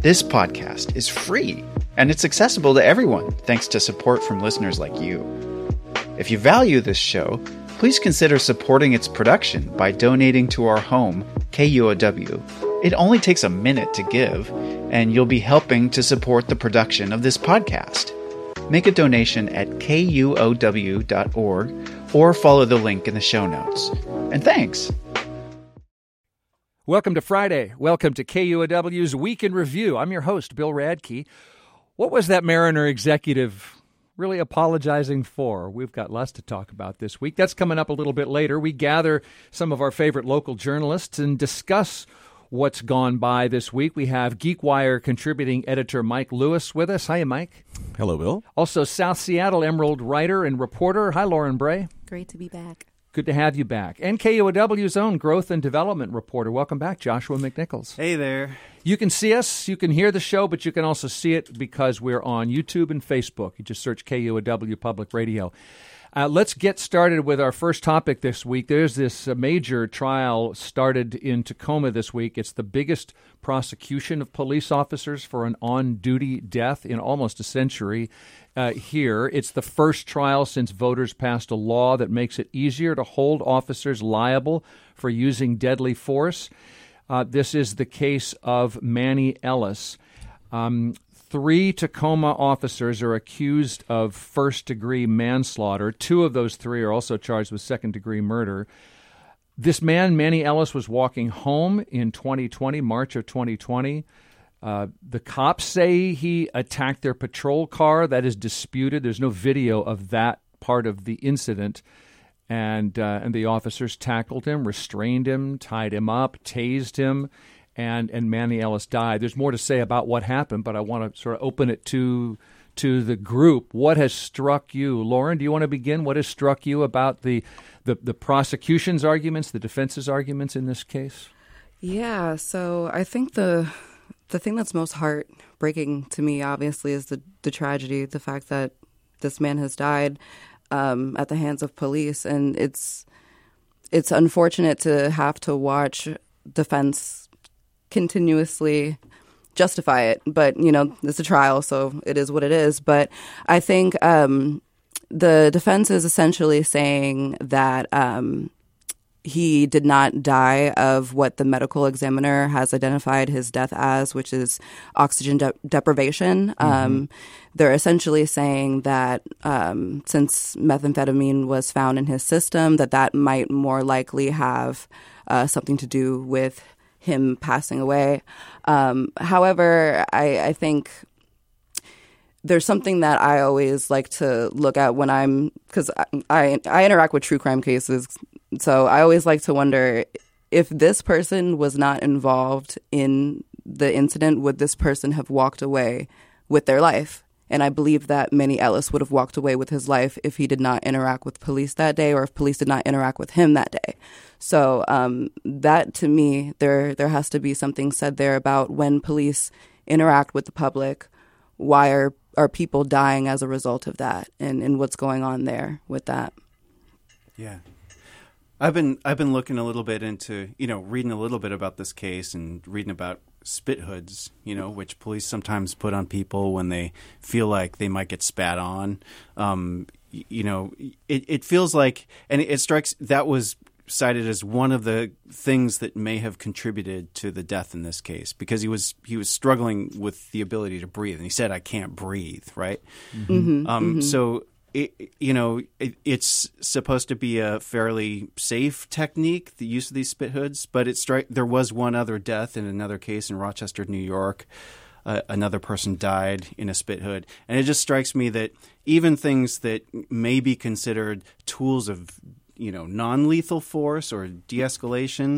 This podcast is free, and it's accessible to everyone thanks to support from listeners like you. If you value this show, please consider supporting its production by donating to our home, KUOW. It only takes a minute to give, and you'll be helping to support the production of this podcast. Make a donation at kuow.org or follow the link in the show notes. And thanks! Welcome to Friday. Welcome to KUOW's Week in Review. I'm your host, Bill Radke. What was that Mariner executive really apologizing for? We've got lots to talk about this week. That's coming up a little bit later. We gather some of our favorite local journalists and discuss what's gone by this week. We have GeekWire contributing editor Mike Lewis with us. Hi, Mike. Hello, Bill. Also, South Seattle Emerald writer and reporter. Hi, Lauren Bray. Great to be back. Good to have you back. And KUOW's own growth and development reporter. Welcome back, Joshua McNichols. Hey there. You can see us, you can hear the show, but you can also see it because we're on YouTube and Facebook. You just search KUOW Public Radio. Let's get started with our first topic this week. There's this major trial started in Tacoma this week. It's the biggest prosecution of police officers for an on-duty death in almost a century here. It's the first trial since voters passed a law that makes it easier to hold officers liable for using deadly force. This is the case of Manny Ellis. 3 Tacoma officers are accused of first-degree manslaughter. 2 of those 3 are also charged with second-degree murder. This man, Manny Ellis, was walking home in 2020, March of 2020. The cops say he attacked their patrol car. That is disputed. There's no video of that part of the incident. And the officers tackled him, restrained him, tied him up, tased him. And Manny Ellis died. There's more to say about what happened, but I want to sort of open it to the group. What has struck you? Lauren, do you want to begin? What has struck you about the prosecution's arguments, the defense's arguments in this case? Yeah, so I think the thing that's most heartbreaking to me, obviously, is the tragedy, the fact that this man has died at the hands of police. And it's unfortunate to have to watch defense continuously justify it, but it's a trial, so it is what it is. But I think the defense is essentially saying that he did not die of what the medical examiner has identified his death as, which is oxygen deprivation. They're essentially saying that since methamphetamine was found in his system, that might more likely have something to do with him passing away. However, I think there's something that I always like to look at because I interact with true crime cases, so I always like to wonder if this person was not involved in the incident, would this person have walked away with their life? And I believe that Manny Ellis would have walked away with his life if he did not interact with police that day, or if police did not interact with him that day. So that, to me, there has to be something said there about when police interact with the public, why are people dying as a result of that, and what's going on there with that. Yeah. I've been looking a little bit into, reading a little bit about this case and reading about spit hoods, which police sometimes put on people when they feel like they might get spat on. It feels like, and it strikes, that was cited as one of the things that may have contributed to the death in this case, because he was struggling with the ability to breathe, and he said, "I can't breathe," right? So it's supposed to be a fairly safe technique, the use of these spit hoods, but there was one other death in another case in Rochester, New York. Another person died in a spit hood. And it just strikes me that even things that may be considered tools of non-lethal force or de-escalation,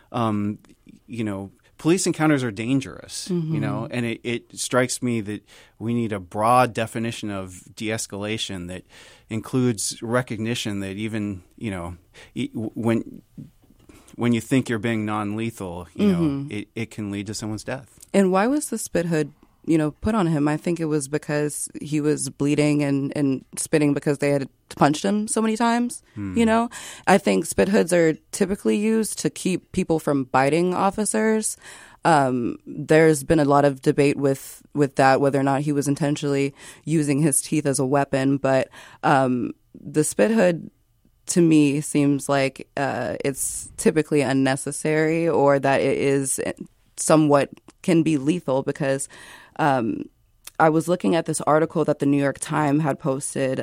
police encounters are dangerous, and it strikes me that we need a broad definition of de-escalation that includes recognition that even, when you think you're being non-lethal, it can lead to someone's death. And why was the spit hood put on him? I think it was because he was bleeding and spitting because they had punched him so many times. I think spit hoods are typically used to keep people from biting officers. There's been a lot of debate with that, whether or not he was intentionally using his teeth as a weapon. But the spit hood, to me, seems like it's typically unnecessary, or that it is somewhat can be lethal, because I was looking at this article that the New York Times had posted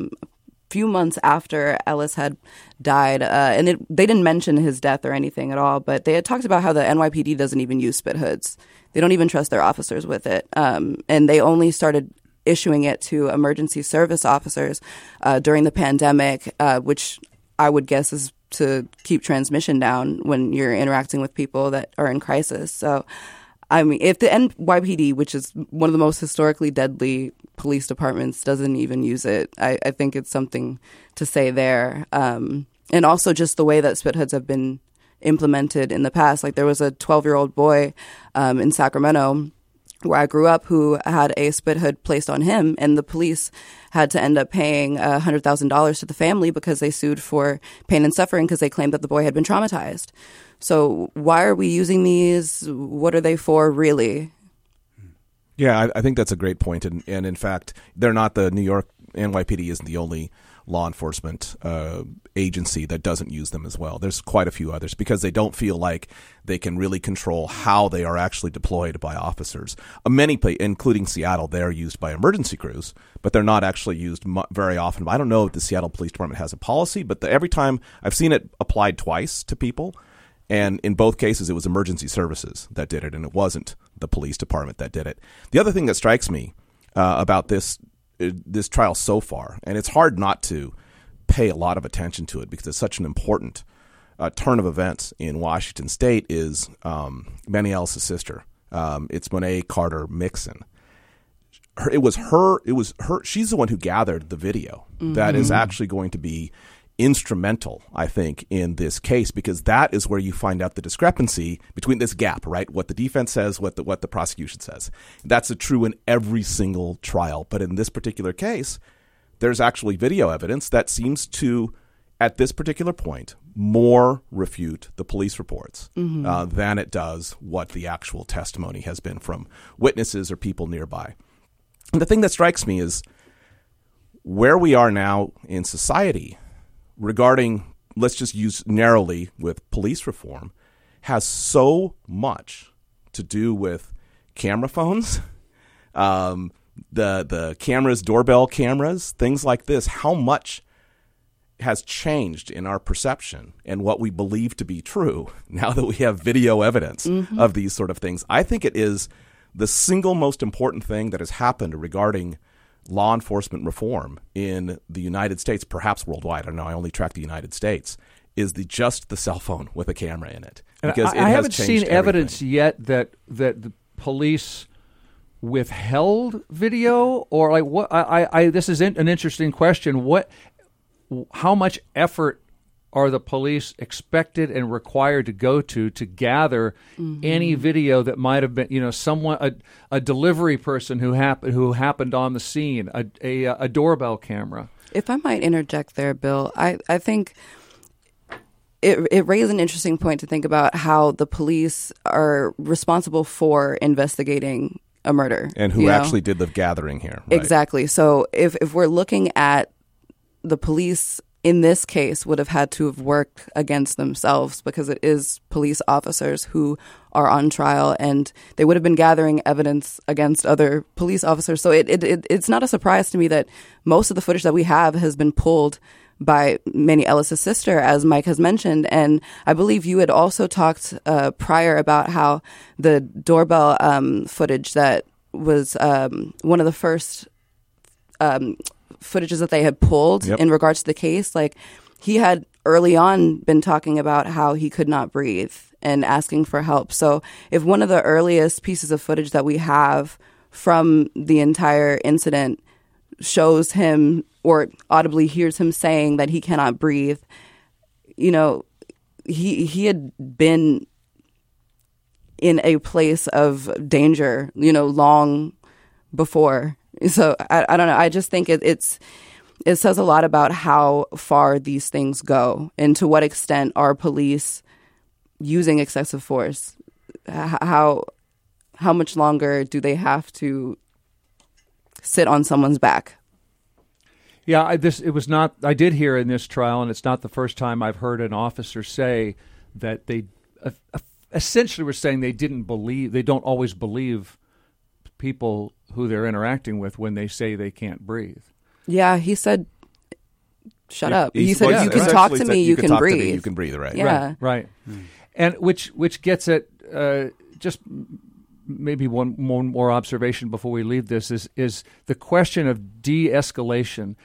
few months after Ellis had died, and they didn't mention his death or anything at all, but they had talked about how the NYPD doesn't even use spit hoods. They don't even trust their officers with it, and they only started issuing it to emergency service officers during the pandemic, which I would guess is to keep transmission down when you're interacting with people that are in crisis. So, I mean, if the NYPD, which is one of the most historically deadly police departments, doesn't even use it, I think it's something to say there. And also just the way that spit hoods have been implemented in the past. Like, there was a 12-year-old boy in Sacramento where I grew up who had a spit hood placed on him, and the police had to end up paying $100,000 to the family because they sued for pain and suffering because they claimed that the boy had been traumatized. So why are we using these? What are they for, really? Yeah, I think that's a great point. And in fact, they're not the New York NYPD isn't the only law enforcement agency that doesn't use them as well. There's quite a few others because they don't feel like they can really control how they are actually deployed by officers. Many, including Seattle, they're used by emergency crews, but they're not actually used very often. I don't know if the Seattle Police Department has a policy, but every time I've seen it applied twice to people, and in both cases it was emergency services that did it, and it wasn't the police department that did it. The other thing that strikes me about this trial so far, and it's hard not to pay a lot of attention to it because it's such an important turn of events in Washington State, is Manny Ellis' sister. It's Monet Carter Mixon. It was her. She's the one who gathered the video that is actually going to be instrumental, I think, in this case, because that is where you find out the discrepancy between this gap, right? What the defense says, what the prosecution says. That's true in every single trial. But in this particular case, there's actually video evidence that seems to, at this particular point, more refute the police reports than it does what the actual testimony has been from witnesses or people nearby. And the thing that strikes me is where we are now in society regarding, let's just use narrowly with police reform, has so much to do with camera phones, the cameras, doorbell cameras, things like this. How much has changed in our perception and what we believe to be true now that we have video evidence of these sort of things. I think it is the single most important thing that has happened regarding law enforcement reform in the United States, perhaps worldwide. I don't know. I only track the United States. Is just the cell phone with a camera in it, because I haven't seen evidence yet that the police withheld video, or like what? This is an interesting question. How much effort are the police expected and required to go to gather any video that might have been, someone, a delivery person who happened on the scene, a doorbell camera? If I might interject there, Bill, I think it raised an interesting point to think about how the police are responsible for investigating a murder. And who actually did the gathering here. Right? Exactly. So if we're looking at the police in this case would have had to have worked against themselves, because it is police officers who are on trial, and they would have been gathering evidence against other police officers. So it's not a surprise to me that most of the footage that we have has been pulled by Manny Ellis' sister, as Mike has mentioned. And I believe you had also talked prior about how the doorbell footage that was one of the first footages that they had pulled in regards to the case, like, he had early on been talking about how he could not breathe and asking for help. So if one of the earliest pieces of footage that we have from the entire incident shows him or audibly hears him saying that he cannot breathe, he had been in a place of danger, long before. So I don't know. I just think it says a lot about how far these things go and to what extent are police using excessive force how much longer do they have to sit on someone's back? Yeah, I did hear in this trial, and it's not the first time I've heard an officer say that they essentially were saying they don't always believe people who they're interacting with when they say they can't breathe. Yeah, he said, shut up. He said, you can talk to me, you can breathe. You can breathe, right? Yeah. Right. And which gets at just maybe one more observation before we leave this is the question of de-escalation.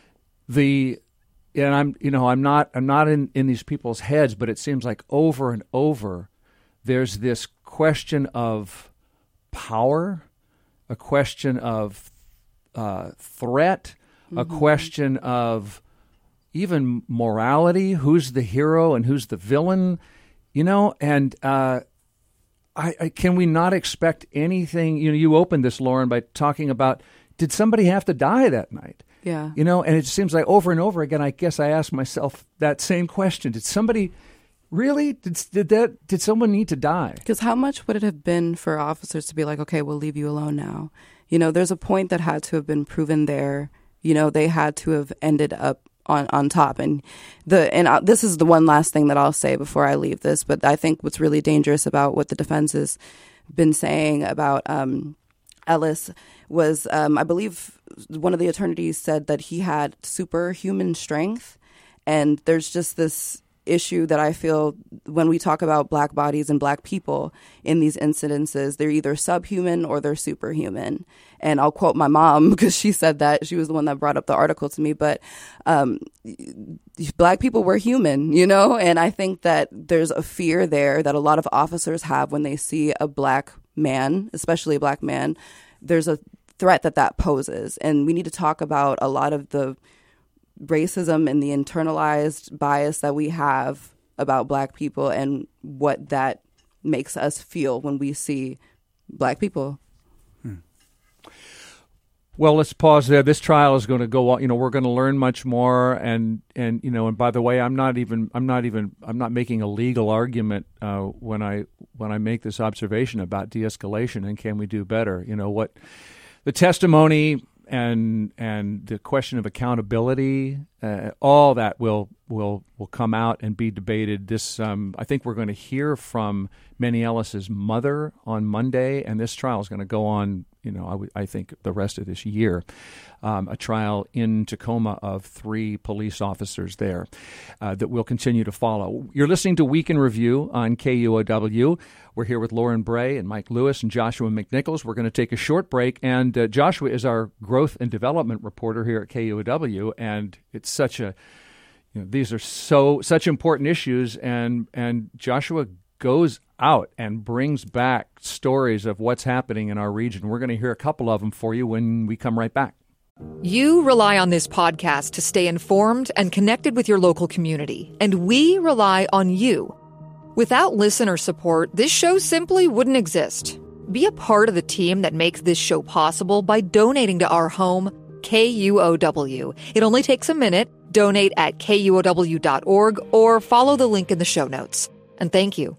I'm not in these people's heads, but it seems like over and over there's this question of power, a question of threat, a question of even morality, who's the hero and who's the villain, and can we not expect anything? You opened this, Lauren, by talking about, did somebody have to die that night? Yeah. And it seems like over and over again, I guess I ask myself that same question. Did somebody really, did someone need to die? Because how much would it have been for officers to be like, okay, we'll leave you alone now? There's a point that had to have been proven there. They had to have ended up on top. And this is the one last thing that I'll say before I leave this, but I think what's really dangerous about what the defense has been saying about Ellis was, I believe one of the attorneys said that he had superhuman strength. And there's just this issue that I feel when we talk about black bodies and black people in these incidences, they're either subhuman or they're superhuman. And I'll quote my mom because she said that. She was the one that brought up the article to me. But black people were human, and I think that there's a fear there that a lot of officers have when they see a black man, especially a black man. There's a threat that poses. And we need to talk about a lot of the racism and the internalized bias that we have about black people and what that makes us feel when we see black people. Well, let's pause there. This trial is going to go on. We're going to learn much more, and by the way, I'm not making a legal argument when I make this observation about de-escalation and can we do better. What the testimony and the question of accountability, all that will come out and be debated. This I think we're going to hear from Manny Ellis's mother on Monday, and this trial is going to go on. I think the rest of this year, a trial in Tacoma of 3 police officers there that we'll continue to follow. You're listening to Week in Review on KUOW. We're here with Lauren Bray and Mike Lewis and Joshua McNichols. We're going to take a short break, and Joshua is our growth and development reporter here at KUOW, and it's such a these are such important issues, and Joshua goes out and brings back stories of what's happening in our region. We're going to hear a couple of them for you when we come right back. You rely on this podcast to stay informed and connected with your local community, and we rely on you. Without listener support, this show simply wouldn't exist. Be a part of the team that makes this show possible by donating to our home, KUOW. It only takes a minute. Donate at KUOW.org or follow the link in the show notes. And thank you.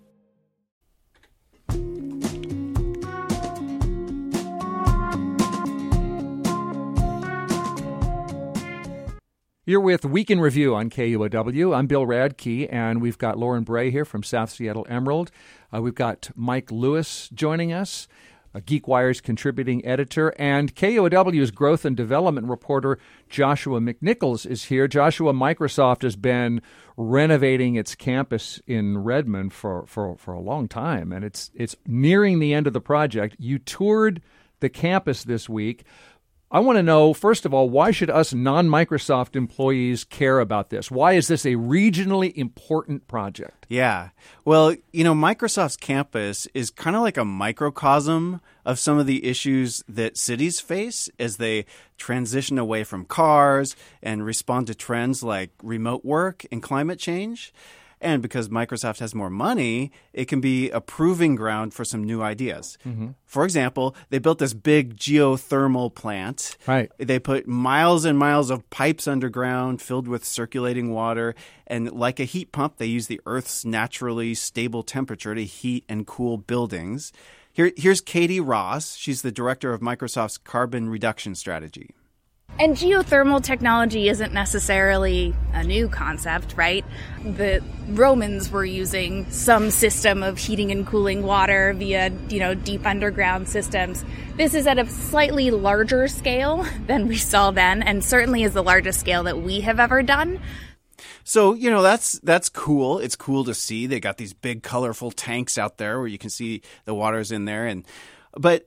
You're with Week in Review on KUOW. I'm Bill Radke, and we've got Lauren Bray here from South Seattle Emerald. We've got Mike Lewis joining us, GeekWire's contributing editor, and KUOW's growth and development reporter Joshua McNichols is here. Joshua, Microsoft has been renovating its campus in Redmond for a long time, and it's nearing the end of the project. You toured the campus this week. I want to know, first of all, why should us non-Microsoft employees care about this? Why is this a regionally important project? Yeah. Well, Microsoft's campus is kind of like a microcosm of some of the issues that cities face as they transition away from cars and respond to trends like remote work and climate change. And because Microsoft has more money, it can be a proving ground for some new ideas. For example, they built this big geothermal plant. Right. They put miles and miles of pipes underground filled with circulating water. And like a heat pump, they use the Earth's naturally stable temperature to heat and cool buildings. Here's Katie Ross. She's the director of Microsoft's carbon reduction strategy. And geothermal technology isn't necessarily a new concept, right? The Romans were using some system of heating and cooling water via, deep underground systems. This is at a slightly larger scale than we saw then, and certainly is the largest scale that we have ever done. So, that's cool. It's cool to see. They got these big, colorful tanks out there where you can see the water's in there. But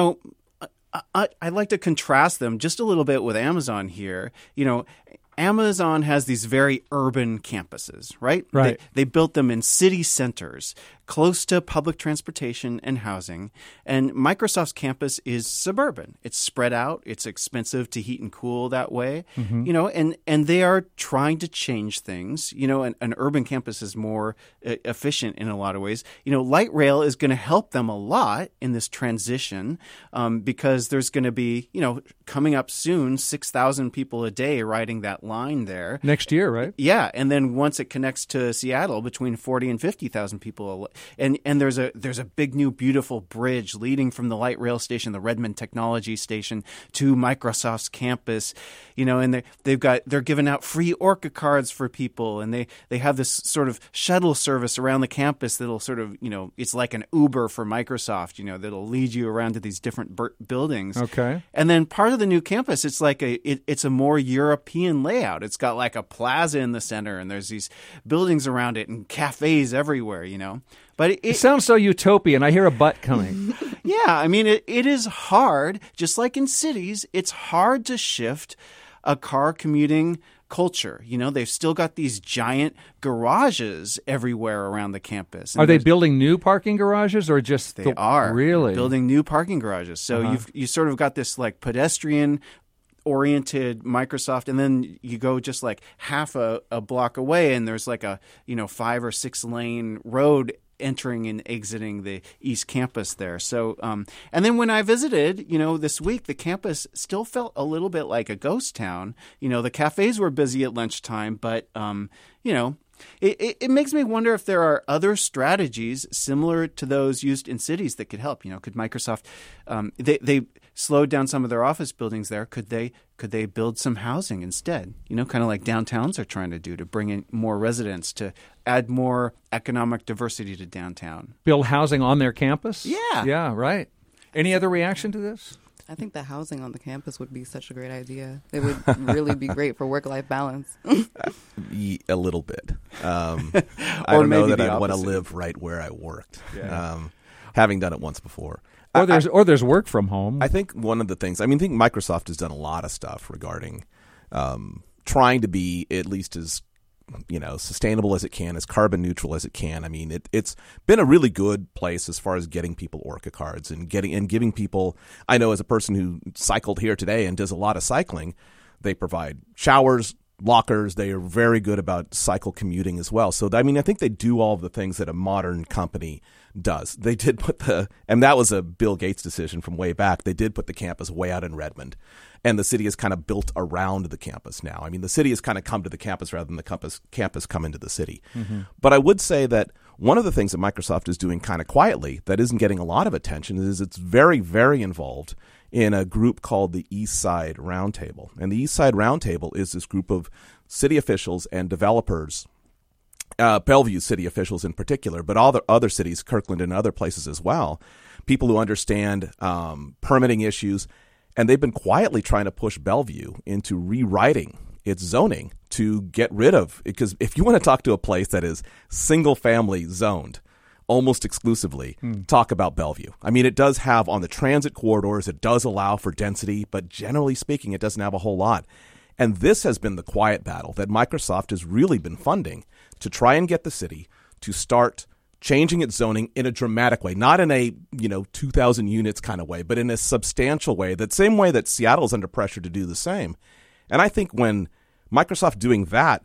I'd like to contrast them just a little bit with Amazon here. Amazon has these very urban campuses, right? Right. They built them in city centers, close to public transportation and housing. And Microsoft's campus is suburban. It's spread out. It's expensive to heat and cool that way. And they are trying to change things. An urban campus is more efficient in a lot of ways. Light rail is going to help them a lot in this transition because there's going to be, coming up soon, 6,000 people a day riding that line there. Next year, right? Yeah. And then once it connects to Seattle, between 40 and 50,000 people. And there's a big new beautiful bridge leading from the light rail station, the Redmond Technology Station, to Microsoft's campus. And they're giving out free Orca cards for people, and they have this sort of shuttle service around the campus that'll sort of, it's like an Uber for Microsoft, that'll lead you around to these different buildings. Okay. And then part of the new campus, it's like it's a more European layout. It's got like a plaza in the center, and there's these buildings around it and cafes everywhere, But it sounds so utopian. I hear a but coming. Yeah, I mean, it is hard, just like in cities, it's hard to shift a car commuting culture. They've still got these giant garages everywhere around the campus. Are they building new parking garages or just They are really building new parking garages. So you sort of got this like pedestrian oriented Microsoft, and then you go just like half a block away and there's like a 5 or 6 lane road entering and exiting the East Campus there. So, and then when I visited, this week, the campus still felt a little bit like a ghost town. The cafes were busy at lunchtime, but, it makes me wonder if there are other strategies similar to those used in cities that could help. Could Microsoft, they slowed down some of their office buildings there. Could they build some housing instead? Kind of like downtowns are trying to do, to bring in more residents, to add more economic diversity to downtown. Build housing on their campus? Yeah. Yeah, right. Any other reaction to this? I think the housing on the campus would be such a great idea. It would really be great for work-life balance. A little bit. I don't know that I'd want to live right where I worked, having done it once before. Or there's work from home. I think one of the things, I think Microsoft has done a lot of stuff regarding trying to be at least as sustainable as it can, as carbon neutral as it can. It's been a really good place as far as getting people Orca cards and giving people. I know as a person who cycled here today and does a lot of cycling, they provide showers, lockers. They are very good about cycle commuting as well. So I think they do all of the things that a modern company does. They did put and that was a Bill Gates decision from way back. They did put the campus way out in Redmond. And the city is kind of built around the campus now. The city has kind of come to the campus rather than the campus come into the city. Mm-hmm. But I would say that one of the things that Microsoft is doing kind of quietly that isn't getting a lot of attention is it's very, very involved in a group called the East Side Roundtable. And the East Side Roundtable is this group of city officials and developers, Bellevue city officials in particular, but all the other cities, Kirkland and other places as well, people who understand permitting issues. And they've been quietly trying to push Bellevue into rewriting its zoning to get rid of, because if you want to talk to a place that is single family zoned almost exclusively, talk about Bellevue. It does have on the transit corridors, it does allow for density, but generally speaking, it doesn't have a whole lot. And this has been the quiet battle that Microsoft has really been funding to try and get the city to start changing its zoning in a dramatic way, not in a 2,000 units kind of way, but in a substantial way, that same way that Seattle's under pressure to do the same. And I think when Microsoft doing that,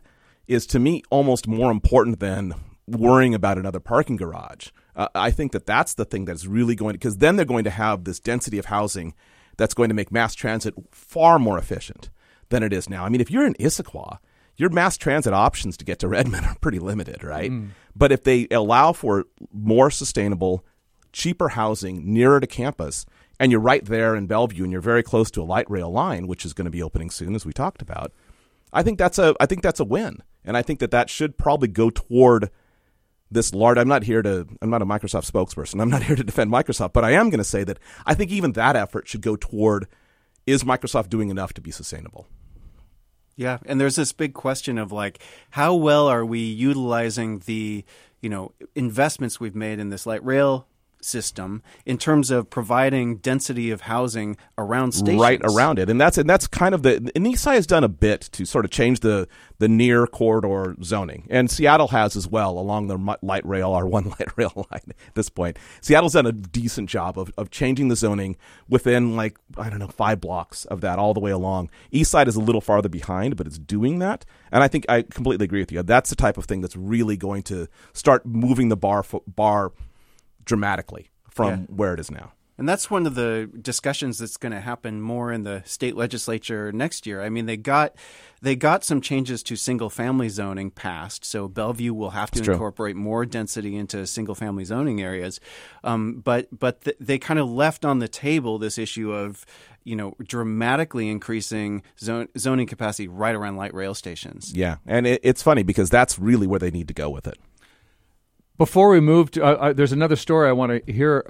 is, to me, almost more important than worrying about another parking garage. I think that's the thing that's really going to, because then they're going to have this density of housing that's going to make mass transit far more efficient than it is now. I mean, if you're in Issaquah, your mass transit options to get to Redmond are pretty limited, right? But if they allow for more sustainable, cheaper housing nearer to campus, and you're right there in Bellevue, and you're very close to a light rail line, which is going to be opening soon, as we talked about, I think that's a win, and I think that should probably go toward this large. I'm not a Microsoft spokesperson. I'm not here to defend Microsoft, but I am going to say that I think even that effort should go toward, is Microsoft doing enough to be sustainable? Yeah, and there's this big question of like, how well are we utilizing the, investments we've made in this light rail system in terms of providing density of housing around stations, right around it, and that's kind of and Eastside has done a bit to sort of change the near corridor zoning, and Seattle has as well along the light rail, our one light rail line at this point. Seattle's done a decent job of changing the zoning within 5 blocks of that all the way along. Eastside is a little farther behind, but it's doing that, and I think I completely agree with you. That's the type of thing that's really going to start moving the bar dramatically from where it is now. And that's one of the discussions that's going to happen more in the state legislature next year. I mean, they got some changes to single-family zoning passed, so Bellevue will have to incorporate more density into single-family zoning areas. But they kind of left on the table this issue of dramatically increasing zoning capacity right around light rail stations. Yeah, and it's funny because that's really where they need to go with it. Before we move to, there's another story I want to hear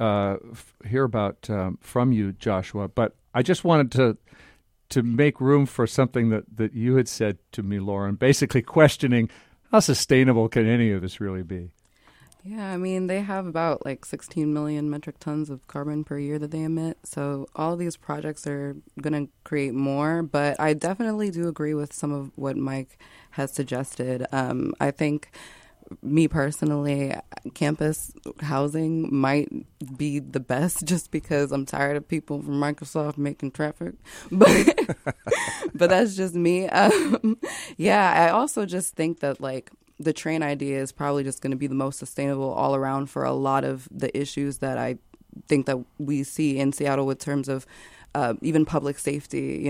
about from you, Joshua. But I just wanted to make room for something that you had said to me, Lauren, basically questioning how sustainable can any of this really be. Yeah, I mean, they have about 16 million metric tons of carbon per year that they emit. So all of these projects are going to create more. But I definitely do agree with some of what Mike has suggested. I think, me personally, campus housing might be the best just because I'm tired of people from Microsoft making traffic. But that's just me. I also just think that the train idea is probably just going to be the most sustainable all around for a lot of the issues that I think that we see in Seattle with terms of even public safety.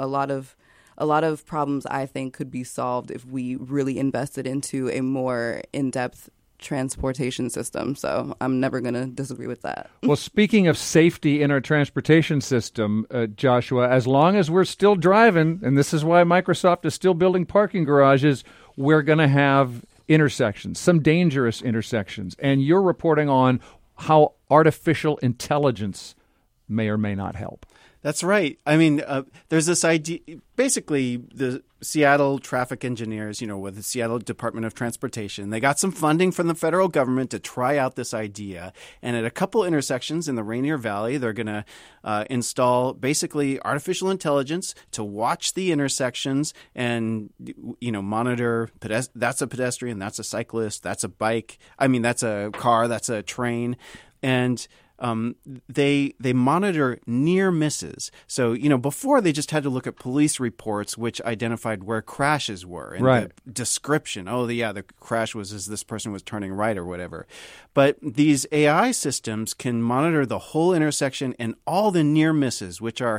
A lot of problems I think could be solved if we really invested into a more in-depth transportation system. So I'm never going to disagree with that. Well, speaking of safety in our transportation system, Joshua, as long as we're still driving, and this is why Microsoft is still building parking garages, we're going to have intersections, some dangerous intersections. And you're reporting on how artificial intelligence may or may not help. That's right. I mean, there's this idea, basically the Seattle traffic engineers, with the Seattle Department of Transportation, they got some funding from the federal government to try out this idea. And at a couple intersections in the Rainier Valley, they're going to install basically artificial intelligence to watch the intersections and, monitor, that's a pedestrian, that's a cyclist, that's a bike. I mean, that's a car, that's a train. And they monitor near misses. So, before they just had to look at police reports which identified where crashes were and the description. Oh, the crash was as this person was turning right or whatever. But these AI systems can monitor the whole intersection and all the near misses, which are,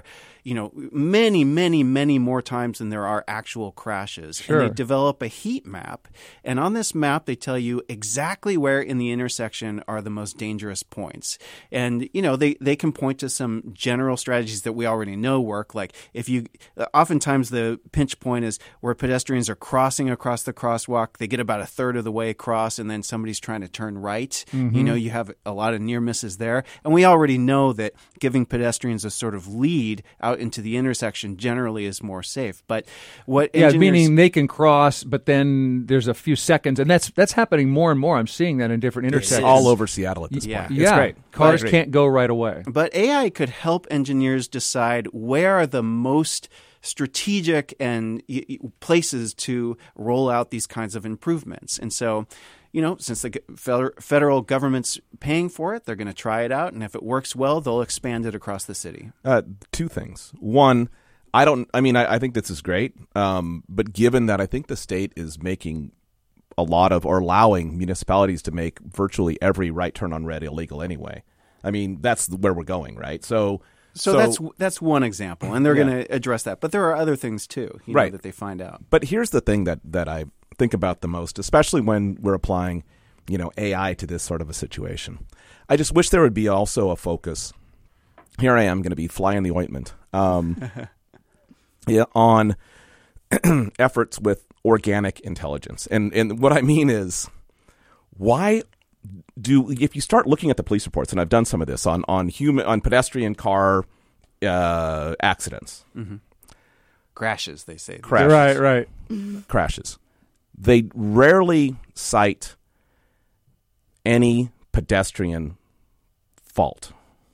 many, many, many more times than there are actual crashes. Sure. And they develop a heat map. And on this map, they tell you exactly where in the intersection are the most dangerous points. And, they can point to some general strategies that we already know work. Like oftentimes the pinch point is where pedestrians are crossing across the crosswalk. They get about a third of the way across and then somebody's trying to turn right. Mm-hmm. You have a lot of near misses there. And we already know that giving pedestrians a sort of lead out into the intersection generally is more safe. But what meaning they can cross, but then there's a few seconds. And that's happening more and more. I'm seeing that in different intersections. All over Seattle at this point. It's great. Cars can't go right away. But AI could help engineers decide where are the most strategic and places to roll out these kinds of improvements. And so, since the federal government's paying for it, they're going to try it out. And if it works well, they'll expand it across the city. 2 things. One, I think this is great. But given that I think the state is making a lot of, or allowing municipalities to make virtually every right turn on red illegal anyway. I mean, that's where we're going, right? So that's one example, and they're going to address that. But there are other things too, right, that they find out. But here's the thing that I think about the most, especially when we're applying, AI to this sort of a situation. I just wish there would be also a focus. Here I am going to be fly in the ointment on efforts with organic intelligence. And what I mean is, if you start looking at the police reports, and I've done some of this on pedestrian car accidents. Mm-hmm. Crashes, they say. Crashes. Right. Crashes. They rarely cite any pedestrian fault.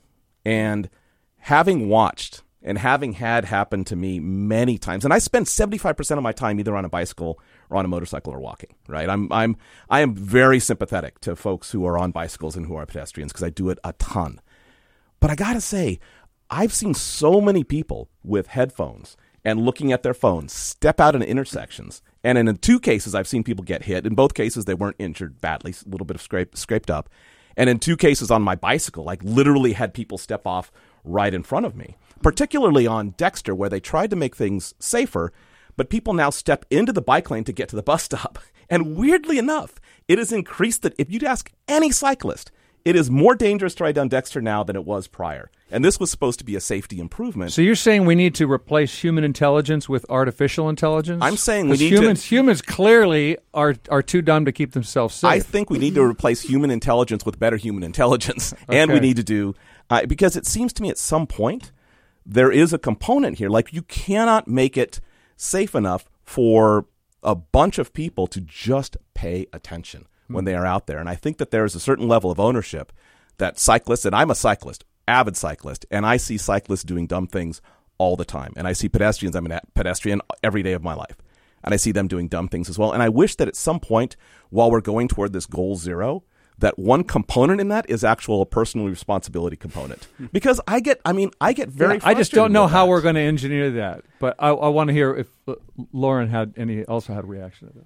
And having watched and having had happen to me many times, and I spend 75% of my time either on a bicycle or on a motorcycle or walking, right? I am very sympathetic to folks who are on bicycles and who are pedestrians because I do it a ton. But I got to say, I've seen so many people with headphones and looking at their phones step out in intersections. And in 2 cases, I've seen people get hit. In both cases, they weren't injured badly, a little bit of scraped up. And in 2 cases on my bicycle, like literally had people step off right in front of me, particularly on Dexter, where they tried to make things safer, but people now step into the bike lane to get to the bus stop. And weirdly enough, it has increased that if you'd ask any cyclist, it is more dangerous to ride down Dexter now than it was prior. And this was supposed to be a safety improvement. So you're saying we need to replace human intelligence with artificial intelligence? I'm saying we need humans clearly are too dumb to keep themselves safe. I think we need to replace human intelligence with better human intelligence. Okay. And we need to do, because it seems to me at some point there is a component here. Like, you cannot make it safe enough for a bunch of people to just pay attention when they are out there. And I think that there is a certain level of ownership that cyclists, and I'm a cyclist, avid cyclist, and I see cyclists doing dumb things all the time. And I see pedestrians, I'm a pedestrian every day of my life, and I see them doing dumb things as well. And I wish that at some point, while we're going toward this goal zero, that one component in that is actual personal responsibility component. Because I get very frustrated. I just don't know how we're going to engineer that. But I want to hear if Lauren also had a reaction to this.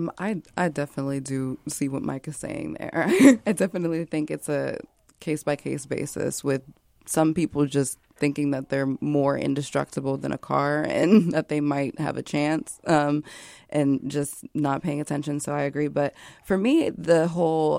I definitely do see what Mike is saying there. I definitely think it's a case-by-case basis, with some people just thinking that they're more indestructible than a car and that they might have a chance, and just not paying attention. So I agree. But for me, the whole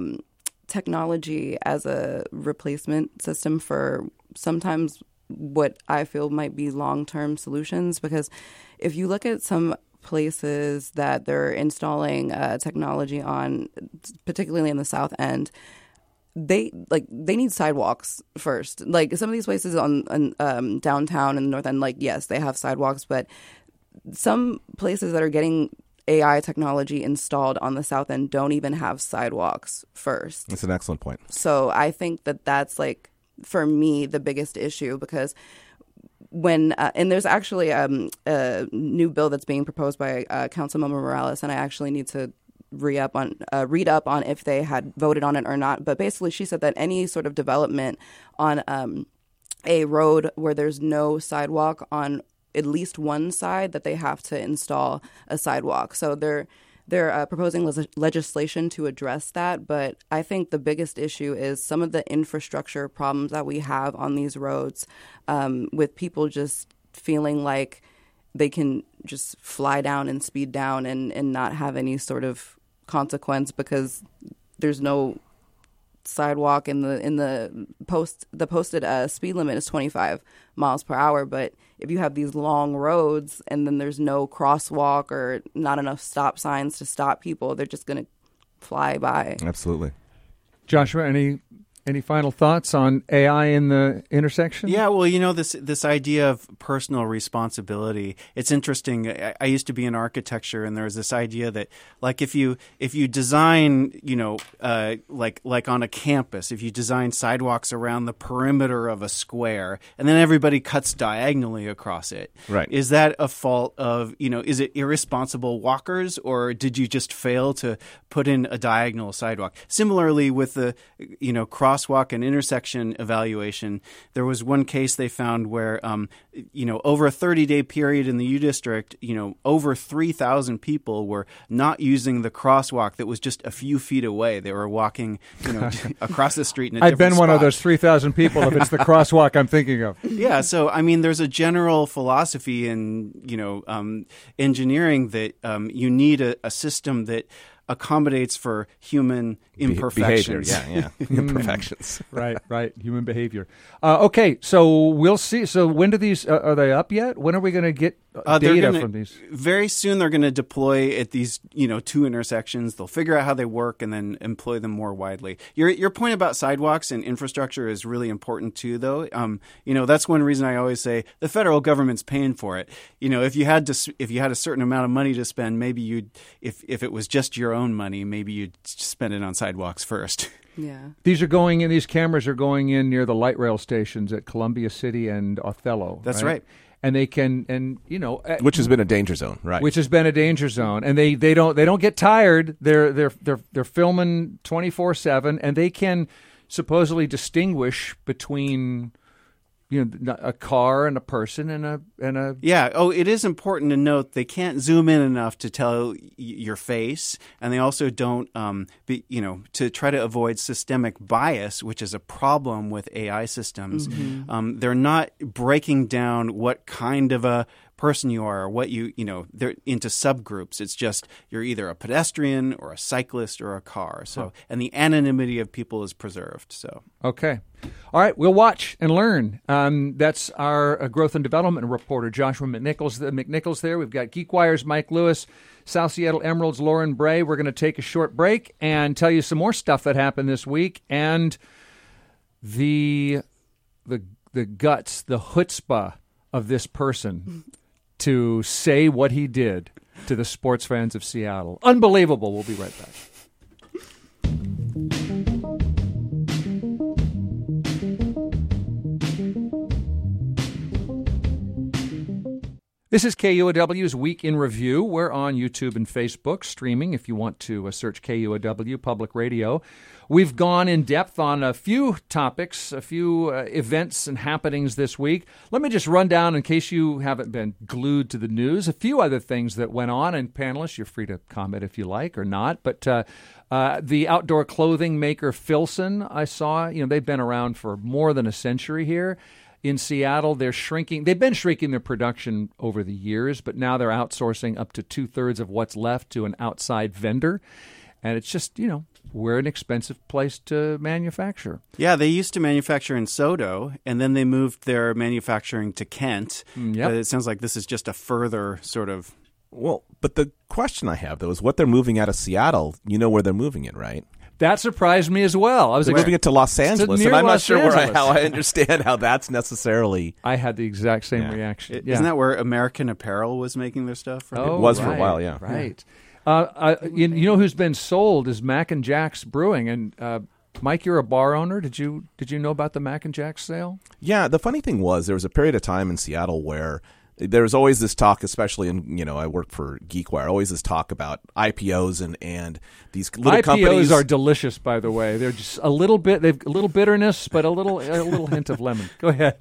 technology as a replacement system for sometimes what I feel might be long-term solutions, because if you look at some places that they're installing technology on, particularly in the South End, they need sidewalks first. Like, some of these places on downtown and the North End, like, yes, they have sidewalks, but some places that are getting AI technology installed on the South End don't even have sidewalks first. That's an excellent point. So I think that that's, like, for me, the biggest issue, because when and there's actually a new bill that's being proposed by Councilmember Morales, and I actually need to read up on if they had voted on it or not. But basically, she said that any sort of development on a road where there's no sidewalk on at least one side, that they have to install a sidewalk. So they're proposing legislation to address that. But I think the biggest issue is some of the infrastructure problems that we have on these roads, with people just feeling like they can just fly down and speed down and not have any sort of consequence because there's no sidewalk. In the posted speed limit is 25 miles per hour, but if you have these long roads and then there's no crosswalk or not enough stop signs to stop people, they're just going to fly by. Absolutely. Joshua, any final thoughts on AI in the intersection? Yeah, well, this idea of personal responsibility, it's interesting. I used to be in architecture, and there was this idea that, like, if you design, like on a campus, if you design sidewalks around the perimeter of a square, and then everybody cuts diagonally across it, right? Is that a fault of, is it irresponsible walkers, or did you just fail to put in a diagonal sidewalk? Similarly with the, cross crosswalk and intersection evaluation, there was one case they found where, over a 30-day period in the U District, over 3,000 people were not using the crosswalk that was just a few feet away. They were walking, across the street in a I've different been one of spot. those 3,000 people if it's the crosswalk I'm thinking of. Yeah, so I mean, there's a general philosophy in engineering that you need a system that accommodates for human imperfections. Behavior, imperfections. Right. Human behavior. Okay, so we'll see. So when do these are they up yet? When are we going to get data from these? Very soon, they're going to deploy at these 2 intersections. They'll figure out how they work and then employ them more widely. Your point about sidewalks and infrastructure is really important too, though. That's one reason I always say the federal government's paying for it. If you had a certain amount of money to spend, maybe you'd if it was just your own money, maybe you'd spend it on sidewalks first. Yeah. These cameras are going in near the light rail stations at Columbia City and Othello. That's right. And they can, Which has been a danger zone, right? Which has been a danger zone, and they don't get tired. They're filming 24/7, and they can supposedly distinguish between a car and a person and a Yeah. Oh, it is important to note they can't zoom in enough to tell your face, and they also don't to try to avoid systemic bias, which is a problem with AI systems. Mm-hmm. They're not breaking down what kind of a person you are or what they're into subgroups. It's just you're either a pedestrian or a cyclist or a car. So and the anonymity of people is preserved. So okay. All right, we'll watch and learn. That's our growth and development reporter, Joshua McNichols there. We've got GeekWire's Mike Lewis, South Seattle Emerald's Lauren Bray. We're going to take a short break and tell you some more stuff that happened this week and the guts, the chutzpah of this person to say what he did to the sports fans of Seattle. Unbelievable. We'll be right back. This is KUOW's Week in Review. We're on YouTube and Facebook, streaming if you want to search KUOW Public Radio. We've gone in depth on a few topics, a few events and happenings this week. Let me just run down, in case you haven't been glued to the news, a few other things that went on. And panelists, you're free to comment if you like or not. But the outdoor clothing maker Filson, I saw, they've been around for more than a century here. In Seattle, they're shrinking. They've been shrinking their production over the years, but now they're outsourcing up to 2/3 of what's left to an outside vendor. And it's just, we're an expensive place to manufacture. Yeah, they used to manufacture in Sodo, and then they moved their manufacturing to Kent. Yep. But it sounds like this is just a further sort of... Well, but the question I have, though, is what they're moving out of Seattle, where they're moving it, right? That surprised me as well. I was moving it to Los Angeles, and I'm not sure how I understand how that's necessarily... I had the exact same reaction. Isn't that where American Apparel was making their stuff? It was for a while, yeah. Right. You know who's been sold is Mac and Jack's Brewing, and Mike, you're a bar owner. Did you know about the Mac and Jack's sale? Yeah, the funny thing was there was a period of time in Seattle where there was always this talk, especially in, I work for GeekWire, always this talk about IPOs and these little companies. IPOs are delicious, by the way. They're just a little bit, they've a little bitterness, but a little hint of lemon. Go ahead.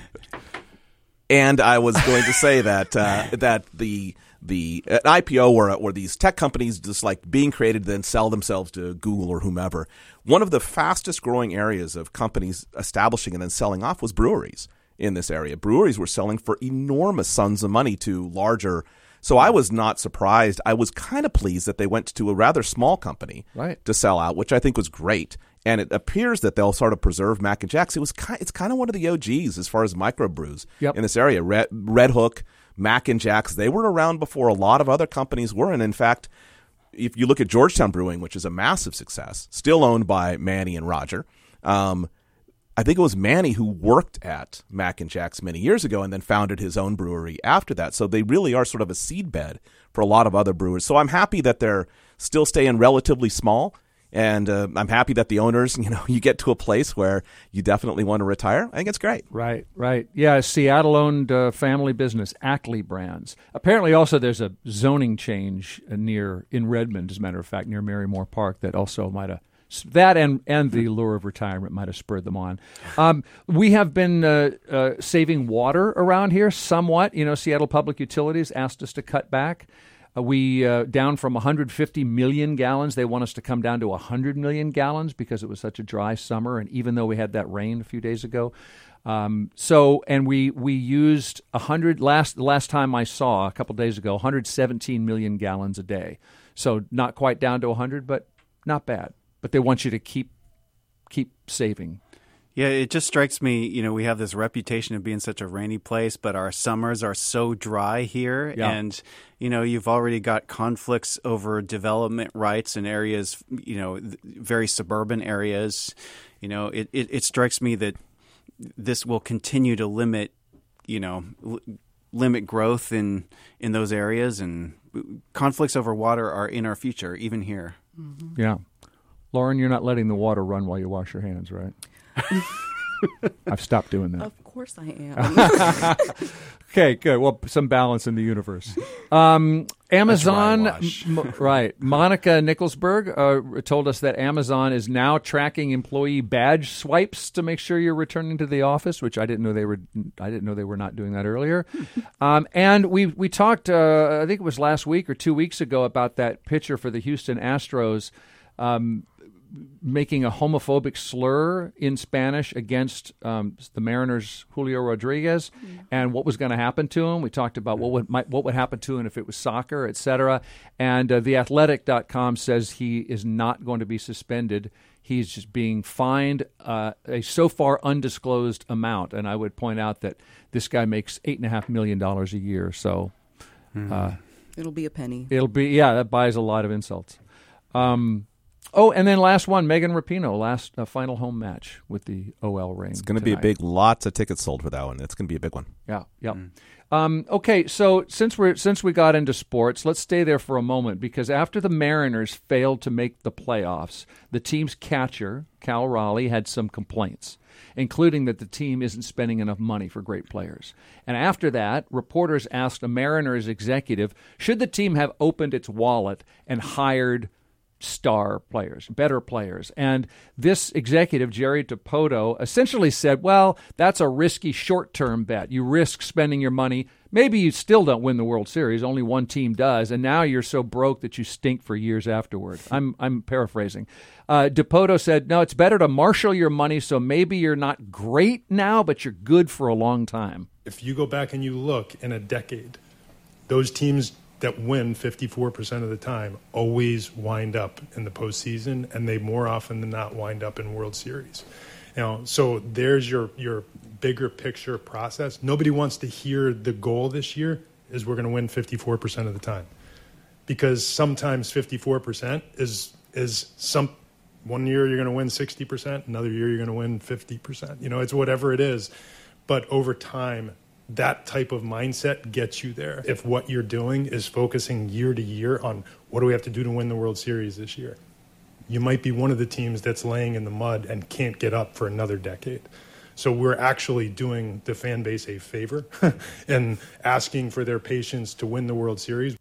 And I was going to say that the an IPO were these tech companies just like being created then sell themselves to Google or whomever. One of the fastest growing areas of companies establishing and then selling off was breweries. In this area, breweries were selling for enormous sums of money to larger. So I was not surprised. I was kind of pleased that they went to a rather small company to sell out, which I think was great. And it appears that they'll sort of preserve Mac and Jack's. It's kind of one of the OGs as far as microbrews in this area. Red Hook, Mac and Jack's, they were around before a lot of other companies were. And in fact, if you look at Georgetown Brewing, which is a massive success, still owned by Manny and Roger. I think it was Manny who worked at Mac and Jack's many years ago and then founded his own brewery after that. So they really are sort of a seedbed for a lot of other brewers. So I'm happy that they're still staying relatively small. And I'm happy that the owners, you get to a place where you definitely want to retire. I think it's great. Right. Yeah, Seattle-owned family business, Ackley Brands. Apparently also there's a zoning change in Redmond, as a matter of fact, near Marymore Park that also might have That and the lure of retirement might have spurred them on. We have been saving water around here somewhat. Seattle Public Utilities asked us to cut back. We down from 150 million gallons. They want us to come down to 100 million gallons because it was such a dry summer, and even though we had that rain a few days ago. And we used 100 last time I saw a couple days ago, 117 million gallons a day. So not quite down to 100, but not bad. But they want you to keep saving. Yeah, it just strikes me, we have this reputation of being such a rainy place, but our summers are so dry here. Yeah. And, you've already got conflicts over development rights in areas, very suburban areas. It strikes me that this will continue to limit growth in those areas, and conflicts over water are in our future, even here. Mm-hmm. Yeah. Lauren, you're not letting the water run while you wash your hands, right? I've stopped doing that. Of course I am. Okay, good. Well, some balance in the universe. Amazon, right. Monica Nicholsberg told us that Amazon is now tracking employee badge swipes to make sure you're returning to the office, which I didn't know they were not doing that earlier. And we talked, I think it was last week or 2 weeks ago, about that pitcher for the Houston Astros making a homophobic slur in Spanish against the Mariners' Julio Rodriguez, and what was going to happen to him. We talked about what would happen to him if it was soccer, etc. And theathletic.com says he is not going to be suspended. He's just being fined a so far undisclosed amount. And I would point out that this guy makes $8.5 million a year. So it'll be a penny. That buys a lot of insults. And then last one, Megan Rapinoe, final home match with the OL ring. It's going to be a big, lots of tickets sold for that one. It's going to be a big one. Yeah. Okay, so since we got into sports, let's stay there for a moment, because after the Mariners failed to make the playoffs, the team's catcher, Cal Raleigh, had some complaints, including that the team isn't spending enough money for great players. And after that, reporters asked a Mariners executive, should the team have opened its wallet and hired star players, better players. And this executive, Jerry Dipoto, essentially said, well, that's a risky short-term bet. You risk spending your money. Maybe you still don't win the World Series. Only one team does. And now you're so broke that you stink for years afterward. I'm paraphrasing. Dipoto said, no, it's better to marshal your money, so maybe you're not great now, but you're good for a long time. If you go back and you look in a decade, those teams that win 54% of the time always wind up in the postseason, and they more often than not wind up in World Series. So there's your bigger picture process. Nobody wants to hear the goal this year is we're going to win 54% of the time, because sometimes 54% is some. One year you're going to win 60%, another year you're going to win 50%. It's whatever it is, but over time, that type of mindset gets you there. If what you're doing is focusing year to year on what do we have to do to win the World Series this year, you might be one of the teams that's laying in the mud and can't get up for another decade. So we're actually doing the fan base a favor and asking for their patience to win the World Series.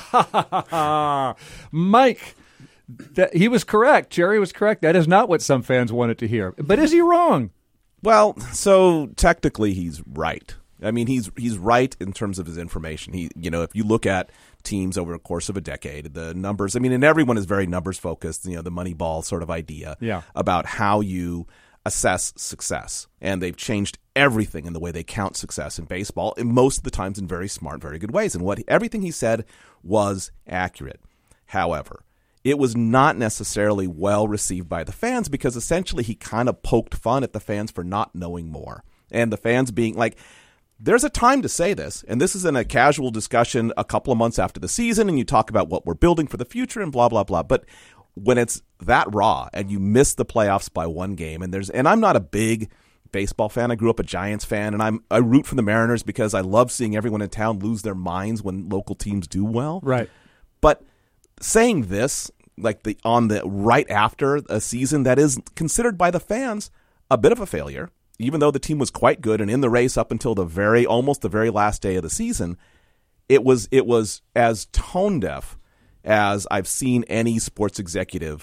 Mike, he was correct. Jerry was correct. That is not what some fans wanted to hear. But is he wrong? Well, so technically he's right. I mean, he's right in terms of his information. If you look at teams over the course of a decade, the numbers, and everyone is very numbers focused, the Moneyball sort of idea about how you assess success. And they've changed everything in the way they count success in baseball, and most of the times in very smart, very good ways. And everything he said was accurate. However, it was not necessarily well received by the fans, because essentially he kind of poked fun at the fans for not knowing more. And the fans being like, there's a time to say this, and this is in a casual discussion a couple of months after the season, and you talk about what we're building for the future and blah, blah, blah. But when it's that raw and you miss the playoffs by one game, and I'm not a big baseball fan. I grew up a Giants fan, and I root for the Mariners because I love seeing everyone in town lose their minds when local teams do well. Right. But saying this, on the right after a season that is considered by the fans a bit of a failure, even though the team was quite good and in the race up until almost the very last day of the season, it was as tone deaf as I've seen any sports executive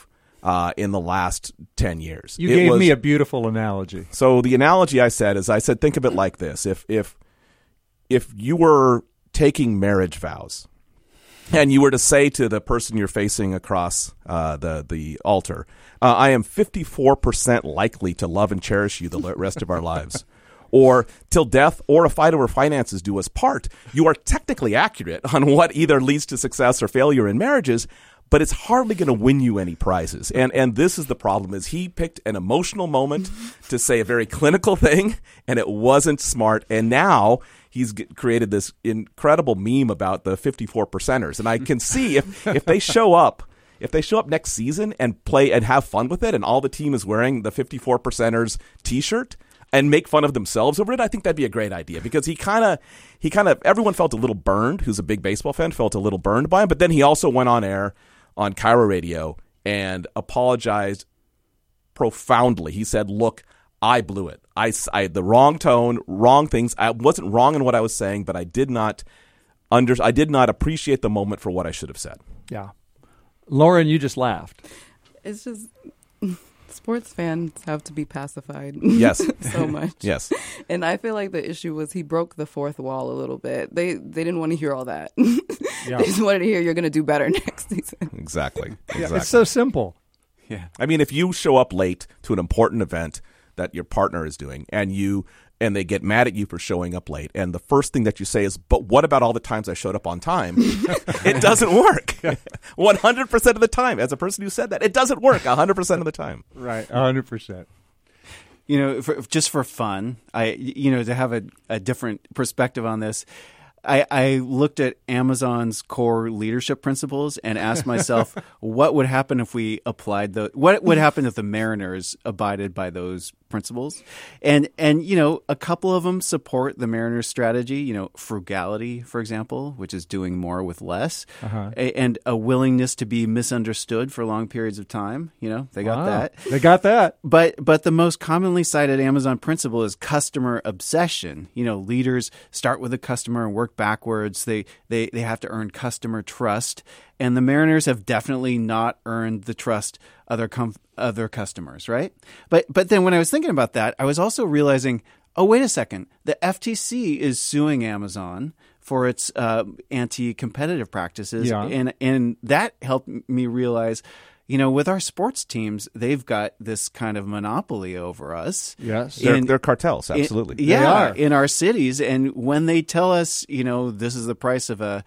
in the last 10 years. You gave me a beautiful analogy. So the analogy I said, think of it like this. If you were taking marriage vows and you were to say to the person you're facing across the altar, I am 54% likely to love and cherish you the rest of our lives, or till death or a fight over finances do us part, you are technically accurate on what either leads to success or failure in marriages, but it's hardly going to win you any prizes. And this is the problem, is he picked an emotional moment to say a very clinical thing, and it wasn't smart. And now he's created this incredible meme about the 54%ers. And I can see if they show up, next season and play and have fun with it, and all the team is wearing the 54%ers T-shirt and make fun of themselves over it, I think that'd be a great idea, because he kind of everyone felt a little burned. Who's a big baseball fan felt a little burned by him, but then he also went on air on Cairo Radio and apologized profoundly. He said, "Look, I blew it. I had the wrong tone, wrong things. I wasn't wrong in what I was saying, but I did not appreciate the moment for what I should have said." Yeah. Lauren, you just laughed. It's just sports fans have to be pacified. Yes. So much. Yes. And I feel like the issue was he broke the fourth wall a little bit. They didn't want to hear all that. Yeah. They just wanted to hear you're going to do better next season. Exactly. It's so simple. Yeah. I mean, if you show up late to an important event that your partner is doing, and they get mad at you for showing up late, and the first thing that you say is, "But what about all the times I showed up on time?" It doesn't work. 100% of the time. As a person who said that, it doesn't work 100% of the time. Right. 100%. Just for fun, to have a different perspective on this, I looked at Amazon's core leadership principles and asked myself, what would happen if we applied what would happen if the Mariners abided by those principles? And a couple of them support the Mariners strategy, frugality, for example, which is doing more with less, and a willingness to be misunderstood for long periods of time. They got that. They got that. But the most commonly cited Amazon principle is customer obsession. Leaders start with the customer and work backwards. They have to earn customer trust, and the Mariners have definitely not earned the trust of other customers, right? But then when I was thinking about that, I was also realizing, oh, wait a second, the FTC is suing Amazon for its anti-competitive practices, and that helped me realize, with our sports teams, they've got this kind of monopoly over us. Yes, they're cartels, absolutely. They are in our cities, and when they tell us, this is the price of a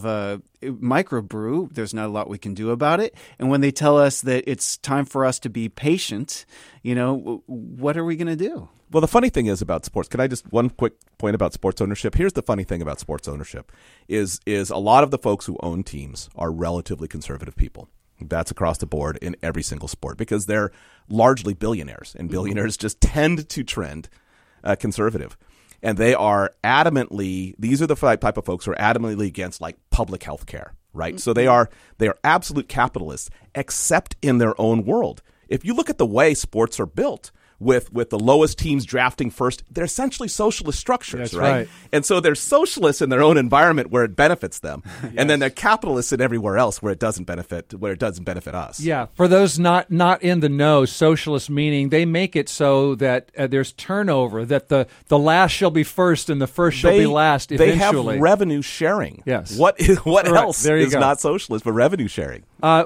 microbrew, there's not a lot we can do about it. And when they tell us that it's time for us to be patient, what are we going to do? Well, the funny thing is about sports, one quick point about sports ownership. Here's the funny thing about sports ownership is a lot of the folks who own teams are relatively conservative people. That's across the board in every single sport, because they're largely billionaires, and billionaires just tend to trend conservative. And they are these are the type of folks who are adamantly against public health care, right? Mm-hmm. So they are absolute capitalists, except in their own world. If you look at the way sports are built, with the lowest teams drafting first, they're essentially socialist structures, right? And so they're socialists in their own environment where it benefits them, yes. And then they're capitalists in everywhere else where it doesn't benefit us. Yeah, for those not in the know, socialist meaning they make it so that there's turnover, that the last shall be first and the first shall be last eventually. They have revenue sharing. Yes. What else is not socialist but revenue sharing?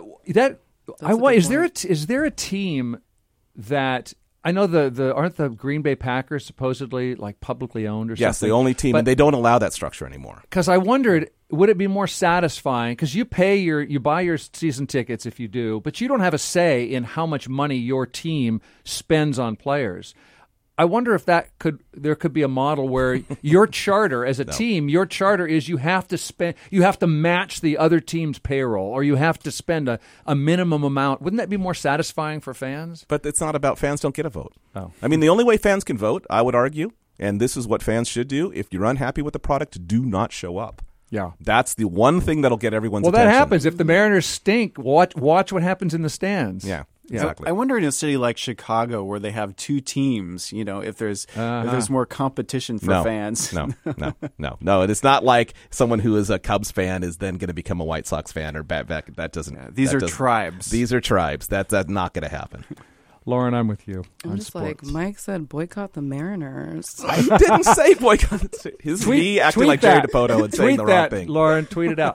Is there a team that I know aren't the Green Bay Packers supposedly publicly owned or something? Yes, the only team, and they don't allow that structure anymore. Because I wondered, would it be more satisfying? Because you buy your season tickets if you do, but you don't have a say in how much money your team spends on players. I wonder if there could be a model where your charter as a team, your charter is you have to match the other team's payroll, or you have to spend a minimum amount. Wouldn't that be more satisfying for fans? But it's not about fans don't get a vote. Oh. I mean, the only way fans can vote, I would argue, and this is what fans should do, if you're unhappy with the product, do not show up. Yeah. That's the one thing that'll get everyone's attention. Well, that happens. If the Mariners stink, watch what happens in the stands. Yeah. Exactly. I wonder in a city like Chicago where they have two teams, if there's more competition for fans. No. And it's not like someone who is a Cubs fan is then going to become a White Sox fan or back. That doesn't. These are tribes. These are tribes. That's not going to happen. Lauren, I'm with you. I'm just sports. like, Mike said, boycott the Mariners. I didn't say boycott. His me acting like Jerry DiPoto and saying the wrong thing. Lauren, tweet it out.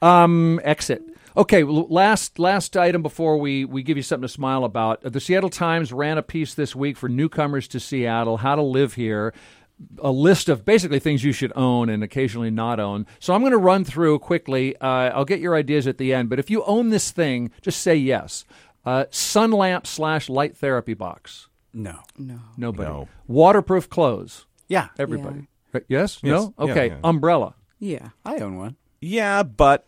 Exit. Okay, last item before we give you something to smile about. The Seattle Times ran a piece this week for newcomers to Seattle, how to live here, a list of basically things you should own and occasionally not own. So I'm going to run through quickly. I'll get your ideas at the end, but if you own this thing, just say yes. Sun lamp / light therapy box. No. Nobody. No. Waterproof clothes. Yeah. Everybody. Yes? No? Yeah, Okay. yeah. Umbrella. Yeah. I own one. Yeah, but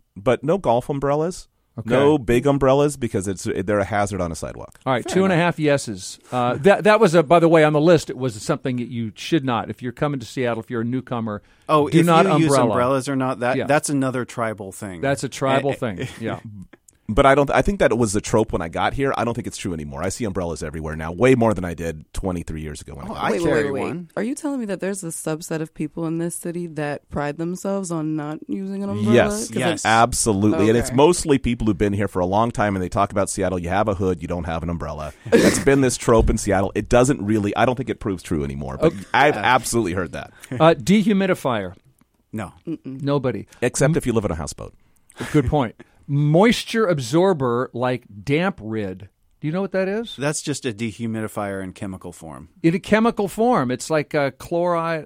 no golf umbrellas. Okay. No big umbrellas because they're a hazard on a sidewalk. All right, 2.5 yeses. That was, by the way, on the list, it was something that you should not. If you're coming to Seattle, if you're a newcomer, do if not you use umbrellas or not, that's another tribal thing. That's a tribal thing, yeah. But I think that it was a trope when I got here. I don't think it's true anymore. I see umbrellas everywhere now, way more than I did 23 years ago. When I carry one. Are you telling me that there's a subset of people in this city that pride themselves on not using an umbrella? Yes, absolutely. And it's Okay. mostly people who've been here for a long time and they talk about Seattle. You have a hood, you don't have an umbrella. That's been this trope in Seattle. It doesn't really, I don't think it proves true anymore. But I've absolutely heard that. Dehumidifier. No. Nobody. Except if you live in a houseboat. Good point. Moisture absorber like Damp Rid. Do you know what that is? That's just a dehumidifier in chemical form. In a chemical form. It's like chloride.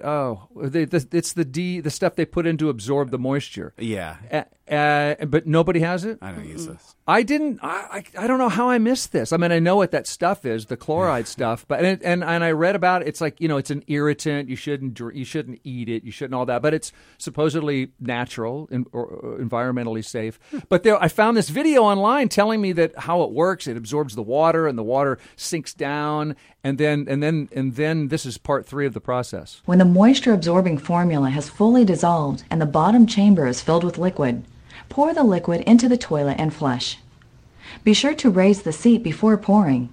It's the stuff they put in to absorb the moisture. Yeah. But nobody has it? I don't use this. I didn't. I don't know how I missed this. I mean, I know what that stuff is, the chloride stuff. But and I read about it. It's like it's an irritant. You shouldn't eat it. You shouldn't all that. But it's supposedly natural or environmentally safe. But I found this video online telling me that how it works. It absorbs the water, and the water sinks down. And then this is part 3 of the process. When the moisture-absorbing formula has fully dissolved and the bottom chamber is filled with liquid, pour the liquid into the toilet and flush. Be sure to raise the seat before pouring.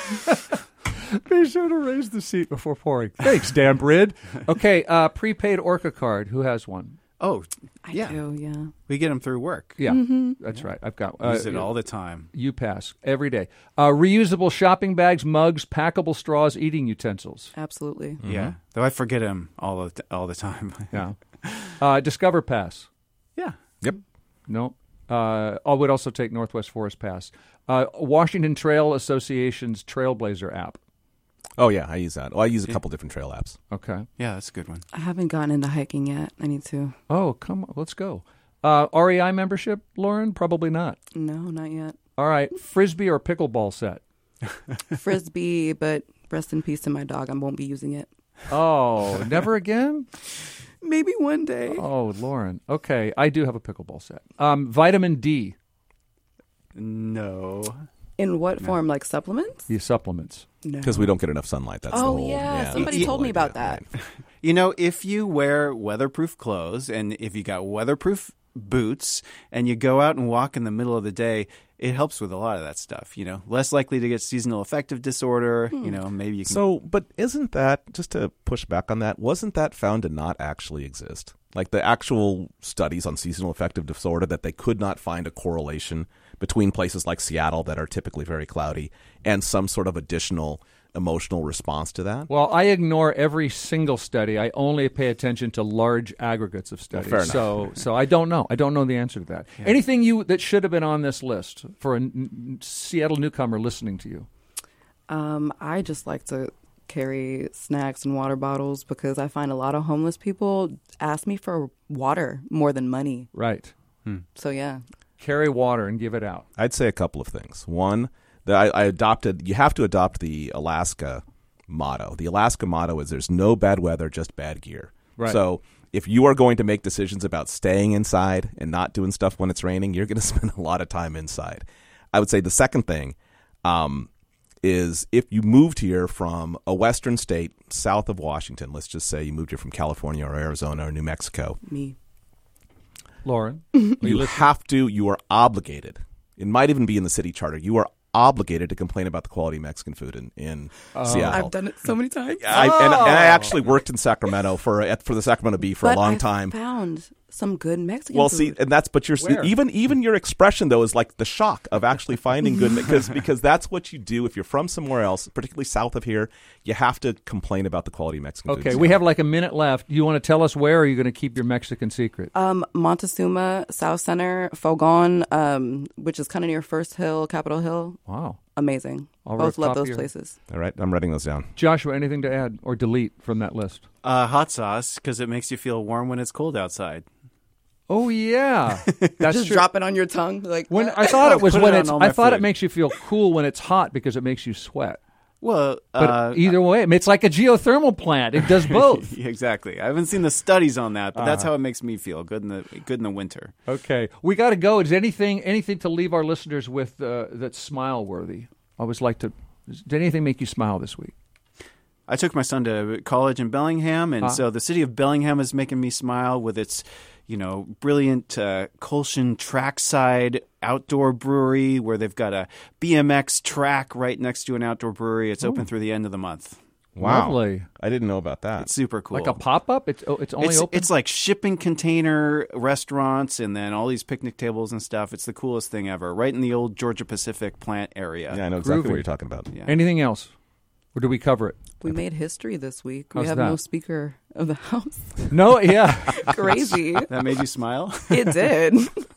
Be sure to raise the seat before pouring. Thanks, Dan Brid. Okay, prepaid Orca card. Who has one? Oh, I do, yeah. We get them through work. Yeah, that's right. I've got Use it all the time. You pass every day. Reusable shopping bags, mugs, packable straws, eating utensils. Absolutely. Yeah. Though I forget them all the time. Yeah. Discover Pass. Yeah. Yep. No. I would also take Northwest Forest Pass. Washington Trail Association's Trailblazer app. Oh, yeah, I use that. Well, I use a couple different trail apps. Okay. Yeah, that's a good one. I haven't gotten into hiking yet. I need to. Oh, come on. Let's go. REI membership, Lauren? Probably not. No, not yet. All right. Frisbee or pickleball set? Frisbee, but rest in peace to my dog. I won't be using it. Oh, never again? Maybe one day. Oh, Lauren. Okay. I do have a pickleball set. Vitamin D. No. In what form? Like supplements? The supplements. No. Because we don't get enough sunlight. That's the Oh, whole, yeah. Somebody told me about that. If you wear weatherproof clothes and if you got weatherproof boots and you go out and walk in the middle of the day, it helps with a lot of that stuff. Less likely to get seasonal affective disorder. Maybe you can. So, but isn't that, just to push back on that, wasn't that found to not actually exist? Like the actual studies on seasonal affective disorder, that they could not find a correlation between places like Seattle that are typically very cloudy and some sort of additional emotional response to that? Well, I ignore every single study. I only pay attention to large aggregates of studies. Well, fair enough. So I don't know. I don't know the answer to that. Yeah. Anything that should have been on this list for a Seattle newcomer listening to you? I just like to carry snacks and water bottles because I find a lot of homeless people ask me for water more than money. Right. So, yeah. Carry water and give it out. I'd say a couple of things. One, that I adopted, you have to adopt the Alaska motto. The Alaska motto is there's no bad weather, just bad gear. Right. So if you are going to make decisions about staying inside and not doing stuff when it's raining, you're going to spend a lot of time inside. I would say the second thing is if you moved here from a western state south of Washington, let's just say you moved here from California or Arizona or New Mexico. Me. Lauren? You are obligated. It might even be in the city charter. You are obligated to complain about the quality of Mexican food in Seattle. I've done it so many times. And I actually worked in Sacramento for the Sacramento Bee for a long time. Found some good Mexican Well, food. see, and that's but Where? even your expression though is like the shock of actually finding good because that's what you do if you're from somewhere else, particularly south of here. You have to complain about the quality of Mexican food. Okay, we have like a minute left. You want to tell us where, or are you going to keep your Mexican secret? Montezuma, South Center, Fogon, which is kind of near First Hill, Capitol Hill. Wow. Amazing. All Both right, love top of those your- places. All right, I'm writing those down. Joshua, anything to add or delete from that list? Hot sauce, because it makes you feel warm when it's cold outside. Oh yeah, that's Just true. drop it on your tongue. Like When I thought it was Put it when on it's. all my I thought it food. makes you feel cool when it's hot because it makes you sweat. Well, But either way, I mean, it's like a geothermal plant. It does both. exactly. I haven't seen the studies on that, but that's how it makes me feel. Good in the winter. Okay, we got to go. Is anything to leave our listeners with that's smile worthy? I always like to. Did anything make you smile this week? I took my son to college in Bellingham, and so the city of Bellingham is making me smile with its, brilliant Colshan trackside outdoor brewery where they've got a BMX track right next to an outdoor brewery. It's open through the end of the month. Wow, Lovely. I didn't know about that. It's super cool. Like a pop up. It's only open. It's like shipping container restaurants and then all these picnic tables and stuff. It's the coolest thing ever. Right in the old Georgia Pacific plant area. Yeah, I know exactly Groovy. what you're talking about. Yeah. Anything else, or do we cover it? we made history this week. We How's have that? no Speaker of the House. No, yeah. Crazy. That made you smile? It did.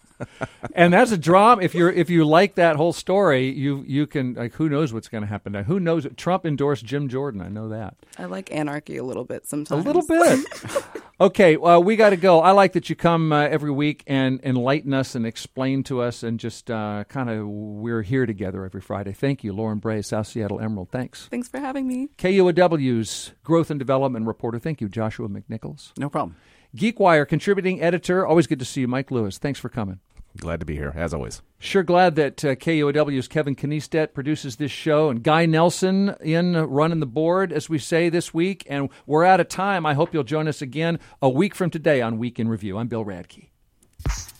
And that's a drama. If you like that whole story, you can, like, who knows what's going to happen now? Who knows? Trump endorsed Jim Jordan. I know that. I like anarchy a little bit A sometimes. little bit. Okay, we got to go. I like that you come every week and enlighten us and explain to us and just kind of we're here together every Friday. Thank you, Lauren Bray, South Seattle Emerald. Thanks. Thanks for having me. KUOW's growth and development reporter. Thank you, Joshua McNichols. No problem. GeekWire contributing editor. Always good to see you, Mike Lewis. Thanks for coming. Glad to be here, as always. Sure glad that KUOW's Kevin Kniestedt produces this show and Guy Nelson running the board, as we say this week. And we're out of time. I hope you'll join us again a week from today on Week in Review. I'm Bill Radke.